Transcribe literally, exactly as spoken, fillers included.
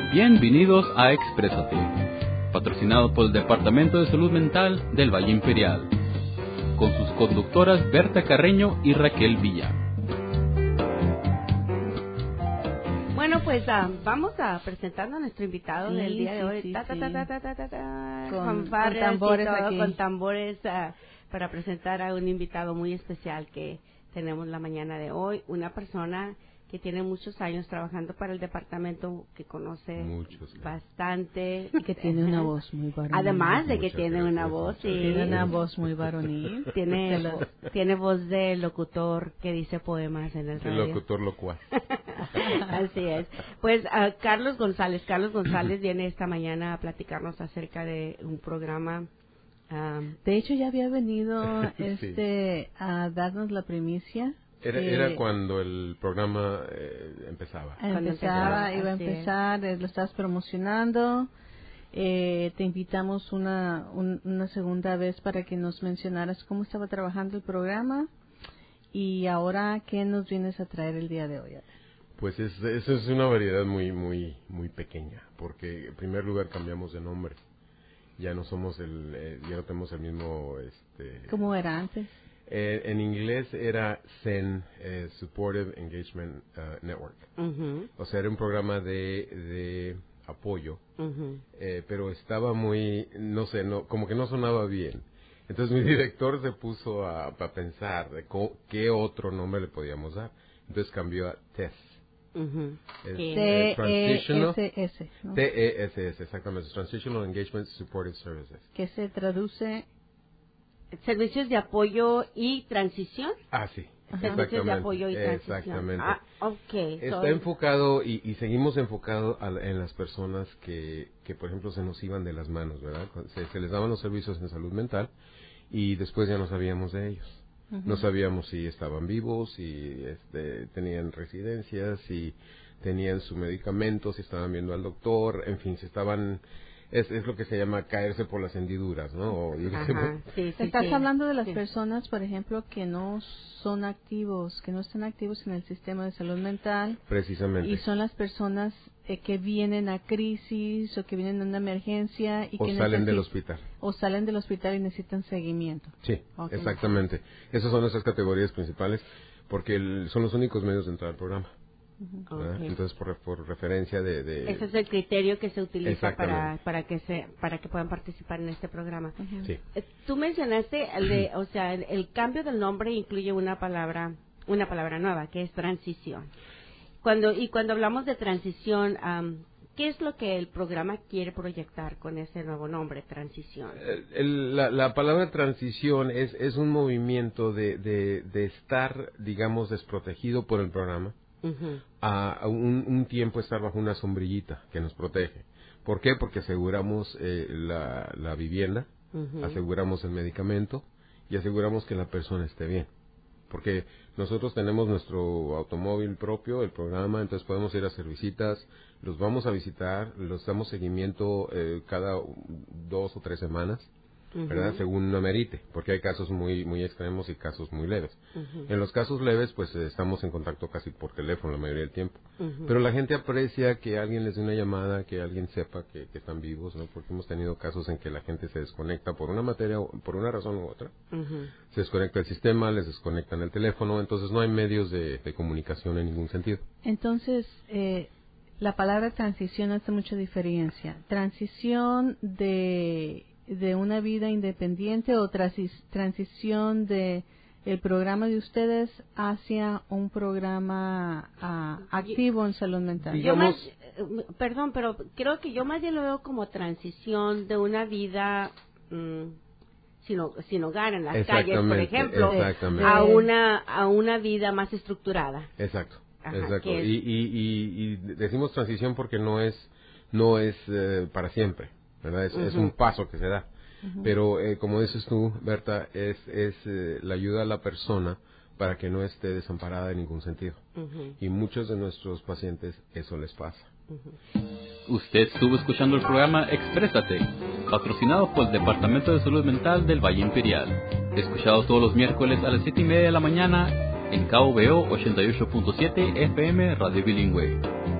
Bienvenidos a Exprésate, patrocinado por el Departamento de Salud Mental del Valle Imperial, con sus conductoras Berta Carreño y Raquel Villa. Bueno, pues uh, vamos a presentar a nuestro invitado sí, del día de sí, hoy. Sí, ta, ta, sí. ta, ta, ta, ta, ta, ta, con, con, con tambores todo, aquí. Con tambores uh, para presentar a un invitado muy especial que tenemos la mañana de hoy. Una persona que tiene muchos años trabajando para el departamento, que conoce muchos, bastante. Y que tiene una voz muy varonil. Además de que Muchas tiene gracias, una voz. Sí. Tiene una voz muy varonil. Tiene, vo- tiene voz de locutor que dice poemas en el radio. El locutor locuaz. Así es. Pues uh, Carlos González. Carlos González viene esta mañana a platicarnos acerca de un programa. Um, de hecho, ya había venido sí. este a darnos la primicia. Era, que era cuando el programa eh, empezaba. Empezaba, empezaba, iba a así empezar, eh, lo estabas promocionando. Eh, te invitamos una, un, una segunda vez para que nos mencionaras cómo estaba trabajando el programa y ahora qué nos vienes a traer el día de hoy. Pues es, eso es una variedad muy muy muy pequeña, porque en primer lugar cambiamos de nombre. Ya no somos el, eh, ya no tenemos el mismo. Este, ¿Cómo era antes? Eh, en inglés era S E N, eh, Supportive Engagement uh, Network. uh-huh, O sea, era un programa de, de apoyo, uh-huh. eh, pero estaba muy, no sé, no, como que no sonaba bien. Entonces mi director se puso a, a pensar de co- qué otro nombre le podíamos dar. Entonces cambió a T E S. Uh-huh. Es, ¿Qué? eh, Transitional, T E S S, ¿no? T E S S, exactamente, Transitional Engagement Supportive Services. Que se traduce... Servicios de apoyo y transición. Ah, sí. Servicios de apoyo y transición. Exactamente. Ah, okay. Está So, enfocado y, y seguimos enfocados en las personas que, que, por ejemplo, se nos iban de las manos, ¿verdad? Se, se les daban los servicios en salud mental y después ya no sabíamos de ellos. Uh-huh. No sabíamos si estaban vivos, si este, tenían residencias, si tenían su medicamento, si estaban viendo al doctor, en fin, si estaban... Es, es lo que se llama caerse por las hendiduras, ¿no? O, yo qué sé, Ajá, sí, sí, Estás sí. hablando de las Sí. personas, por ejemplo, que no son activos, que no están activos en el sistema de salud mental. precisamente. Y son las personas eh, que vienen a crisis o que vienen a una emergencia. Y o que salen necesi- del hospital. O salen del hospital y necesitan seguimiento. Sí, Okay. exactamente. Esas son nuestras categorías principales porque el, son los únicos medios de entrar al programa. Okay. Entonces, por, por referencia de, de... Ese es el criterio que se utiliza para para que se para que puedan participar en este programa. Uh-huh. Sí. Eh, Tú mencionaste, el de, o sea, el, el cambio del nombre incluye una palabra una palabra nueva que es transición. Cuando y cuando hablamos de transición, um, ¿qué es lo que el programa quiere proyectar con ese nuevo nombre, transición? El, el, la, la palabra transición es, es un movimiento de, de, de estar, digamos, desprotegido por el programa. Uh-huh. A, a un, un tiempo estar bajo una sombrillita que nos protege. ¿Por qué? Porque aseguramos eh, la, la vivienda, uh-huh. aseguramos el medicamento y aseguramos que la persona esté bien. Porque nosotros tenemos nuestro automóvil propio, el programa, entonces podemos ir a hacer visitas, los vamos a visitar, los damos seguimiento eh, cada dos o tres semanas. Uh-huh. ¿Verdad? Según no merite, porque hay casos muy muy extremos y casos muy leves. Uh-huh. En los casos leves, pues eh, estamos en contacto casi por teléfono la mayoría del tiempo. Uh-huh. Pero la gente aprecia que alguien les dé una llamada, que alguien sepa que, que están vivos, ¿no? Porque hemos tenido casos en que la gente se desconecta por una materia, por una razón u otra. Uh-huh. Se desconecta el sistema, les desconectan el teléfono, entonces no hay medios de, de comunicación en ningún sentido. Entonces, eh, la palabra transición hace mucha diferencia. Transición de... de una vida independiente o transi- transición de el programa de ustedes hacia un programa uh, activo en salud mental. Yo más, eh, perdón, pero creo que yo más bien lo veo como transición de una vida mmm, sin, sin hogar en las calles, por ejemplo, a una a una vida más estructurada. Exacto. Ajá, exacto. Es... Y, y, y, y decimos transición porque no es no es eh, para siempre. ¿Verdad? Es, uh-huh. es un paso que se da. Uh-huh. Pero, eh, como dices tú, Berta, es, es eh, la ayuda a la persona para que no esté desamparada en ningún sentido. Uh-huh. Y muchos de nuestros pacientes eso les pasa. Uh-huh. Usted estuvo escuchando el programa Exprésate, patrocinado por el Departamento de Salud Mental del Valle Imperial. Escuchado todos los miércoles a las siete y media de la mañana en K V O ochenta y ocho punto siete F M Radio Bilingüe.